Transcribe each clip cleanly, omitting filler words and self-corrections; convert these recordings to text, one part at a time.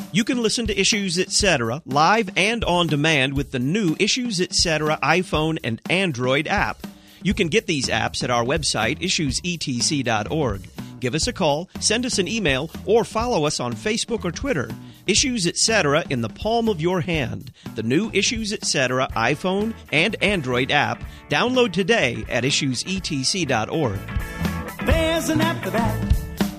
You can listen to Issues Etc. live and on demand with the new Issues Etc. iPhone and Android app. You can get these apps at our website, issuesetc.org. Give us a call, send us an email, or follow us on Facebook or Twitter. Issues Etc. in the palm of your hand. The new Issues Etc. iPhone and Android app. Download today at issuesetc.org. There's an app for that.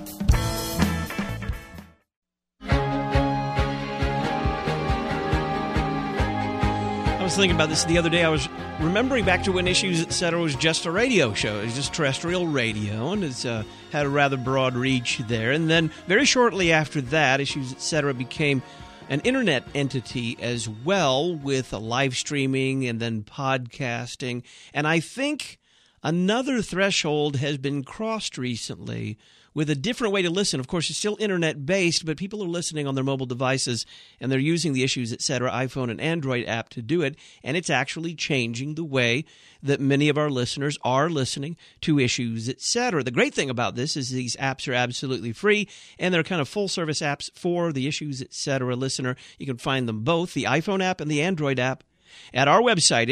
I was thinking about this the other day. I was remembering back to when Issues Etc. was just a radio show. It was just terrestrial radio, and it's had a rather broad reach there. And then very shortly after that, Issues Etc. became an internet entity as well, with live streaming and then podcasting. And I think another threshold has been crossed recently with a different way to listen. Of course, it's still internet-based, but people are listening on their mobile devices, and they're using the Issues Etc. iPhone and Android app to do it, and it's actually changing the way that many of our listeners are listening to Issues Etc. The great thing about this is these apps are absolutely free, and they're kind of full-service apps for the Issues Etc. listener. You can find them both, the iPhone app and the Android app, at our website,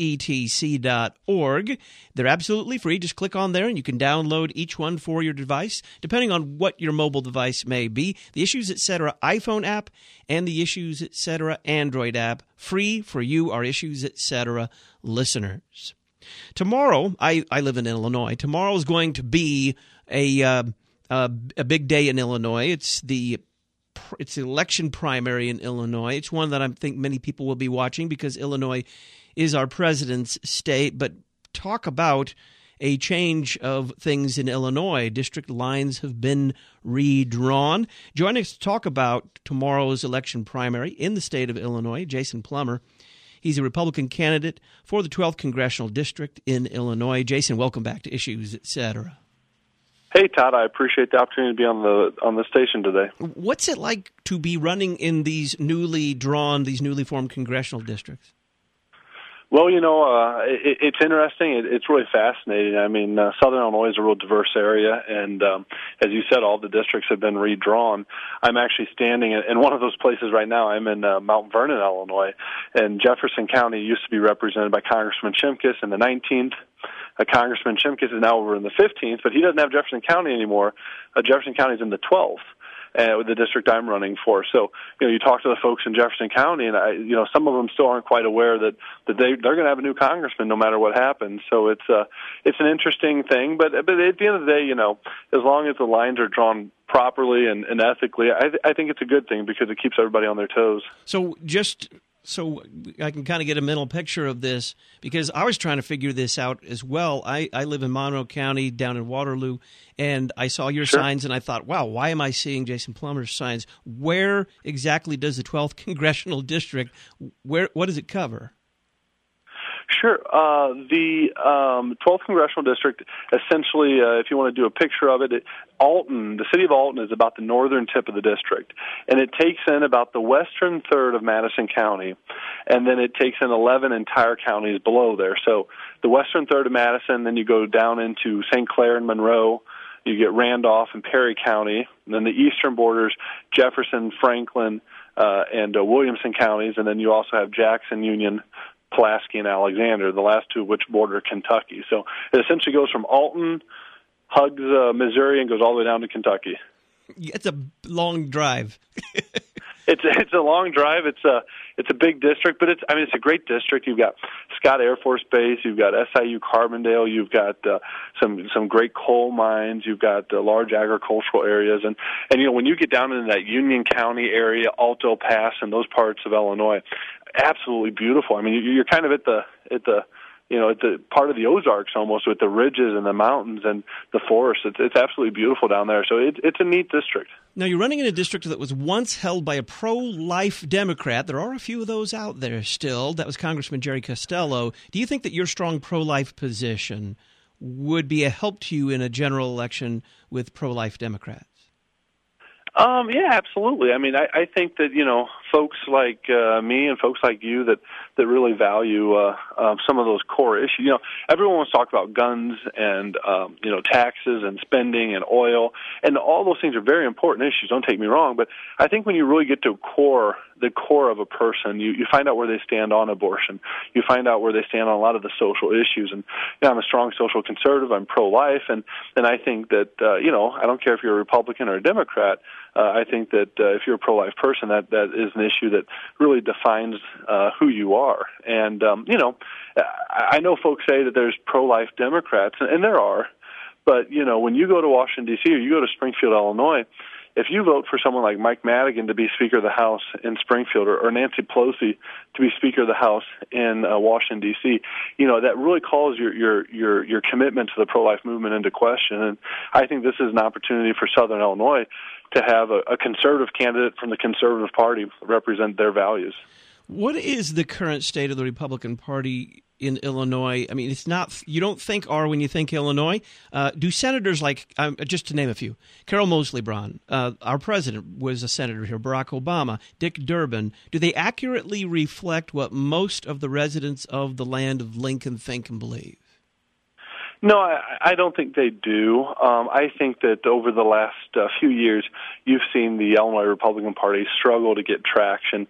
issuesetc.org. They're absolutely free. Just click on there and you can download each one for your device, depending on what your mobile device may be. The Issues Etc. iPhone app and the Issues Etc. Android app, free for you, our Issues Etc. listeners. Tomorrow, I live in Illinois. Tomorrow is going to be a big day in Illinois. It's the election primary in Illinois. It's one that I think many people will be watching because Illinois is our president's state. But talk about a change of things in Illinois. District lines have been redrawn. Joining us to talk about tomorrow's election primary in the state of Illinois, Jason Plummer. He's a Republican candidate for the 12th Congressional District in Illinois. Jason, welcome back to Issues Etc. Hey, Todd, I appreciate the opportunity to be on the station today. What's it like to be running in these newly formed congressional districts? Well, it's interesting. It's really fascinating. I mean, Southern Illinois is a real diverse area, and as you said, all the districts have been redrawn. I'm actually standing in one of those places right now. I'm in Mount Vernon, Illinois, and Jefferson County used to be represented by Congressman Shimkus in the 19th. Congressman Shimkus is now over in the 15th, but he doesn't have Jefferson County anymore. Jefferson County is in the 12th. With the district I'm running for. So, you talk to the folks in Jefferson County, and some of them still aren't quite aware that they're going to have a new congressman no matter what happens. So it's an interesting thing. But at the end of the day, as long as the lines are drawn properly and ethically, I think it's a good thing because it keeps everybody on their toes. So I can kind of get a mental picture of this because I was trying to figure this out as well. I live in Monroe County down in Waterloo, and I saw your signs, and I thought, wow, why am I seeing Jason Plummer's signs? Where exactly does the 12th Congressional District, what does it cover? Sure. The 12th Congressional District, essentially, if you want to do a picture of it, Alton, the city of Alton is about the northern tip of the district, and it takes in about the western third of Madison County, and then it takes in 11 entire counties below there. So the western third of Madison, then you go down into St. Clair and Monroe, you get Randolph and Perry County, and then the eastern borders, Jefferson, Franklin, and Williamson counties, and then you also have Jackson, Union, Pulaski, and Alexander, the last two of which border Kentucky. So it essentially goes from Alton, hugs Missouri, and goes all the way down to Kentucky. It's a long drive. It's a long drive. It's a big district, but it's a great district. You've got Scott Air Force Base, you've got SIU Carbondale, you've got some great coal mines, you've got large agricultural areas, and when you get down into that Union County area, Alto Pass, and those parts of Illinois, absolutely beautiful. I mean, you're kind of at the part of the Ozarks almost, with the ridges and the mountains and the forests. It's absolutely beautiful down there. So it's a neat district. Now, you're running in a district that was once held by a pro-life Democrat. There are a few of those out there still. That was Congressman Jerry Costello. Do you think that your strong pro-life position would be a help to you in a general election with pro-life Democrats? Yeah, absolutely. I mean, I think that, folks like me and folks like you that really value some of those core issues. You know, everyone wants to talk about guns and taxes and spending and oil, and all those things are very important issues. Don't take me wrong, but I think when you really get to the core of a person, you find out where they stand on abortion. You find out where they stand on a lot of the social issues. And I'm a strong social conservative. I'm pro-life, and I think that I don't care if you're a Republican or a Democrat. I think that if you're a pro-life person, that is an issue that really defines who you are. And I know folks say that there's pro-life Democrats, and there are. But when you go to Washington D.C. or you go to Springfield, Illinois, if you vote for someone like Mike Madigan to be Speaker of the House in Springfield, or Nancy Pelosi to be Speaker of the House in Washington D.C., that really calls your commitment to the pro-life movement into question. And I think this is an opportunity for Southern Illinois to have a conservative candidate from the Conservative Party represent their values. What is the current state of the Republican Party in Illinois? I mean, it's not, you don't think R when you think Illinois. Do senators like, just to name a few, Carol Moseley Braun, our president was a senator here, Barack Obama, Dick Durbin, do they accurately reflect what most of the residents of the land of Lincoln think and believe? No, I don't think they do. I think that over the last few years, you've seen the Illinois Republican Party struggle to get traction.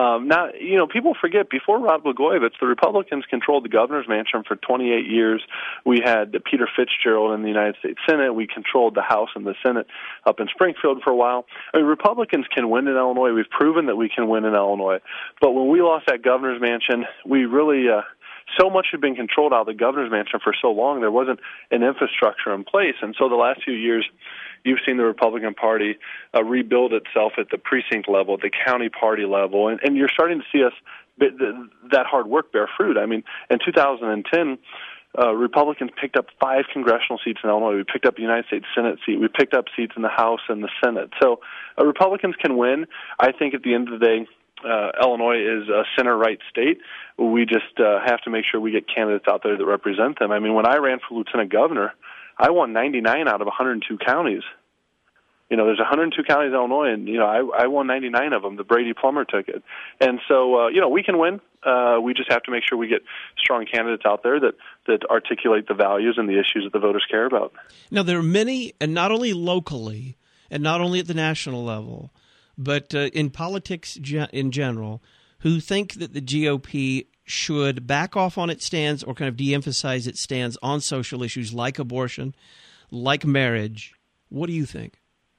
People forget, before Rod Blagojevich, the Republicans controlled the governor's mansion for 28 years. We had Peter Fitzgerald in the United States Senate. We controlled the House and the Senate up in Springfield for a while. I mean, Republicans can win in Illinois. We've proven that we can win in Illinois. But when we lost that governor's mansion, we really... so much had been controlled out of the governor's mansion for so long, there wasn't an infrastructure in place. And so the last few years, you've seen the Republican Party rebuild itself at the precinct level, at the county party level, and you're starting to see us that hard work bear fruit. I mean, in 2010, Republicans picked up 5 congressional seats in Illinois. We picked up a United States Senate seat. We picked up seats in the House and the Senate. So Republicans can win. I think at the end of the day, Illinois is a center-right state. We just have to make sure we get candidates out there that represent them. I mean, when I ran for lieutenant governor, I won 99 out of 102 counties. There's 102 counties in Illinois, and, I won 99 of them. The Brady Plummer ticket. And so, we can win. We just have to make sure we get strong candidates out there that articulate the values and the issues that the voters care about. Now, there are many, and not only locally, and not only at the national level, but in politics in general, who think that the GOP should back off on its stance or kind of de-emphasize its stance on social issues like abortion, like marriage. What do you think?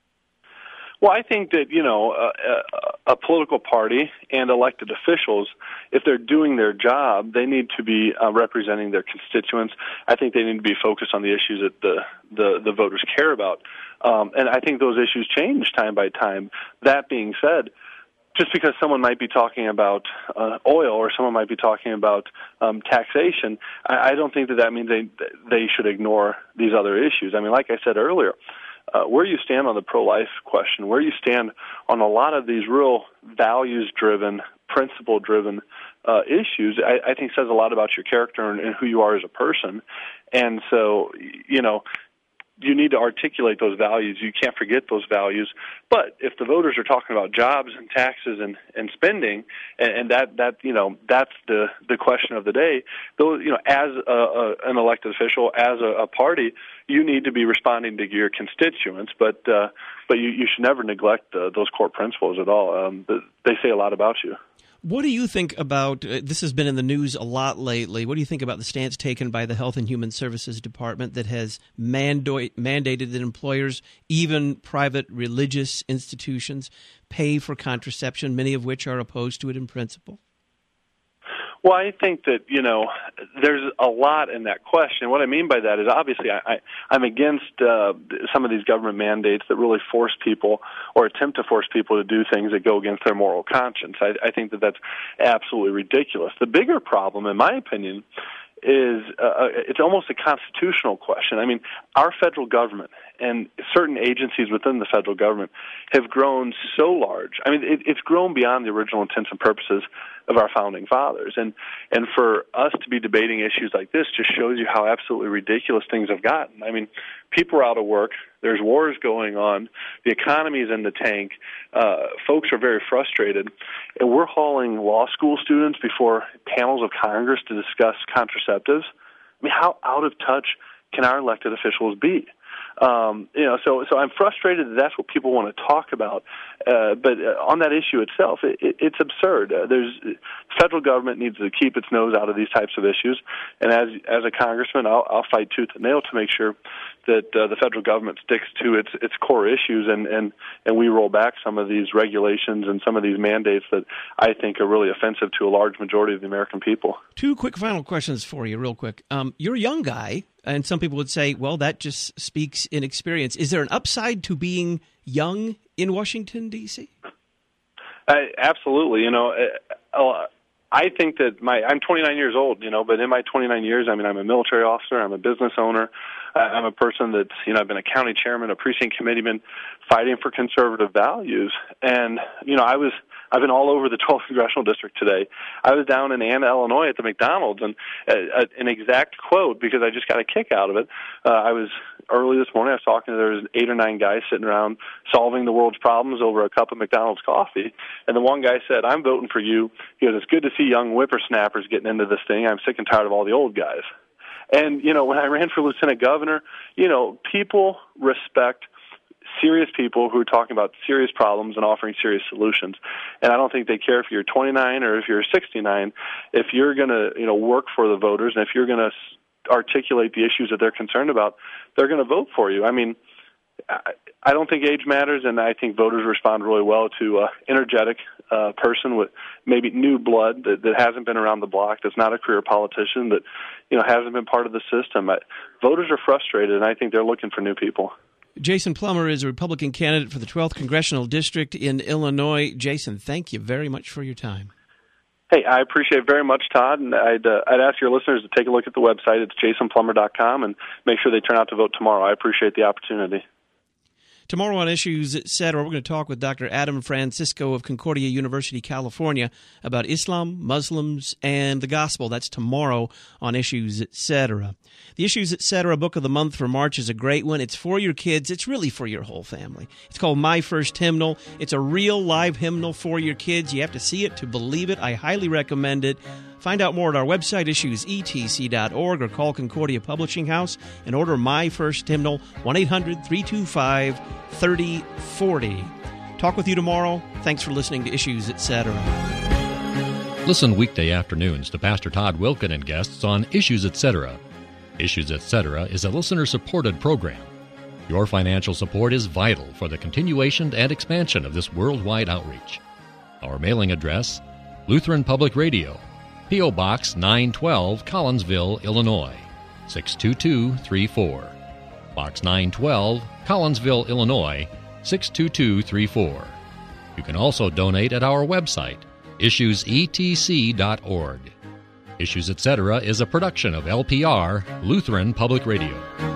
Well, I think that, a political party and elected officials, if they're doing their job, they need to be representing their constituents. I think they need to be focused on the issues that the voters care about. And I think those issues change time by time. That being said, just because someone might be talking about oil or someone might be talking about taxation, I don't think that means they should ignore these other issues. I mean, like I said earlier, where you stand on the pro-life question, where you stand on a lot of these real values-driven, principle-driven issues, I think says a lot about your character and who you are as a person. And so, you need to articulate those values. You can't forget those values. But if the voters are talking about jobs and taxes and spending, and that's the question of the day, those, as an elected official, as a party, you need to be responding to your constituents. But you should never neglect those core principles at all. They say a lot about you. What do you think about, this has been in the news a lot lately, what do you think about the stance taken by the Health and Human Services Department that has mandated that employers, even private religious institutions, pay for contraception, many of which are opposed to it in principle? Well, I think that, there's a lot in that question. What I mean by that is obviously I'm against some of these government mandates that really force people or attempt to force people to do things that go against their moral conscience. I think that that's absolutely ridiculous. The bigger problem, in my opinion, is it's almost a constitutional question. I mean, our federal government and certain agencies within the federal government have grown so large. I mean, it's grown beyond the original intents and purposes of our founding fathers. And for us to be debating issues like this just shows you how absolutely ridiculous things have gotten. I mean, people are out of work. There's wars going on. The economy is in the tank. Folks are very frustrated. And we're hauling law school students before panels of Congress to discuss contraceptives. I mean, how out of touch can our elected officials be? So I'm frustrated that that's what people want to talk about. But on that issue itself, it's absurd. The federal government needs to keep its nose out of these types of issues. And as a congressman, I'll fight tooth and nail to make sure that the federal government sticks to its core issues and we roll back some of these regulations and some of these mandates that I think are really offensive to a large majority of the American people. Two quick final questions for you, real quick. You're a young guy, and some people would say, well, that just speaks inexperience. Is there an upside to being young in Washington, D.C.? Absolutely. I think that I'm 29 years old, but in my 29 years, I mean, I'm a military officer, I'm a business owner, I'm a person that's, I've been a county chairman, a precinct committeeman, fighting for conservative values. And, I've been all over the 12th Congressional District today. I was down in Anna, Illinois at the McDonald's, and an exact quote, because I just got a kick out of it. Early this morning, I was talking to, there was 8 or 9 guys sitting around solving the world's problems over a cup of McDonald's coffee. And the one guy said, "I'm voting for you." He goes, "It's good to see young whippersnappers getting into this thing. I'm sick and tired of all the old guys." And, when I ran for lieutenant governor, people respect serious people who are talking about serious problems and offering serious solutions. And I don't think they care if you're 29 or if you're 69. If you're going to, work for the voters, and if you're going to articulate the issues that they're concerned about, they're going to vote for you. I mean, I don't think age matters, and I think voters respond really well to an energetic person with maybe new blood that hasn't been around the block, that's not a career politician, that hasn't been part of the system. Voters are frustrated, and I think they're looking for new people. Jason Plummer is a Republican candidate for the 12th Congressional District in Illinois. Jason, thank you very much for your time. Hey, I appreciate it very much, Todd, and I'd ask your listeners to take a look at the website. It's jasonplummer.com, and make sure they turn out to vote tomorrow. I appreciate the opportunity. Tomorrow on Issues, Etc., we're going to talk with Dr. Adam Francisco of Concordia University, California, about Islam, Muslims, and the gospel. That's tomorrow on Issues, Etc. The Issues, Etc. book of the month for March is a great one. It's for your kids. It's really for your whole family. It's called My First Hymnal. It's a real live hymnal for your kids. You have to see it to believe it. I highly recommend it. Find out more at our website, issuesetc.org, or call Concordia Publishing House and order My First Hymnal, 1-800-325-3040. Talk with you tomorrow. Thanks for listening to Issues, Etc. Listen weekday afternoons to Pastor Todd Wilken and guests on Issues, Etc. Issues, Etc. is a listener-supported program. Your financial support is vital for the continuation and expansion of this worldwide outreach. Our mailing address, Lutheran Public Radio, P.O. Box 912, Collinsville, Illinois, 62234. Box 912, Collinsville, Illinois, 62234. You can also donate at our website, issuesetc.org. Issues, Etc. is a production of LPR, Lutheran Public Radio.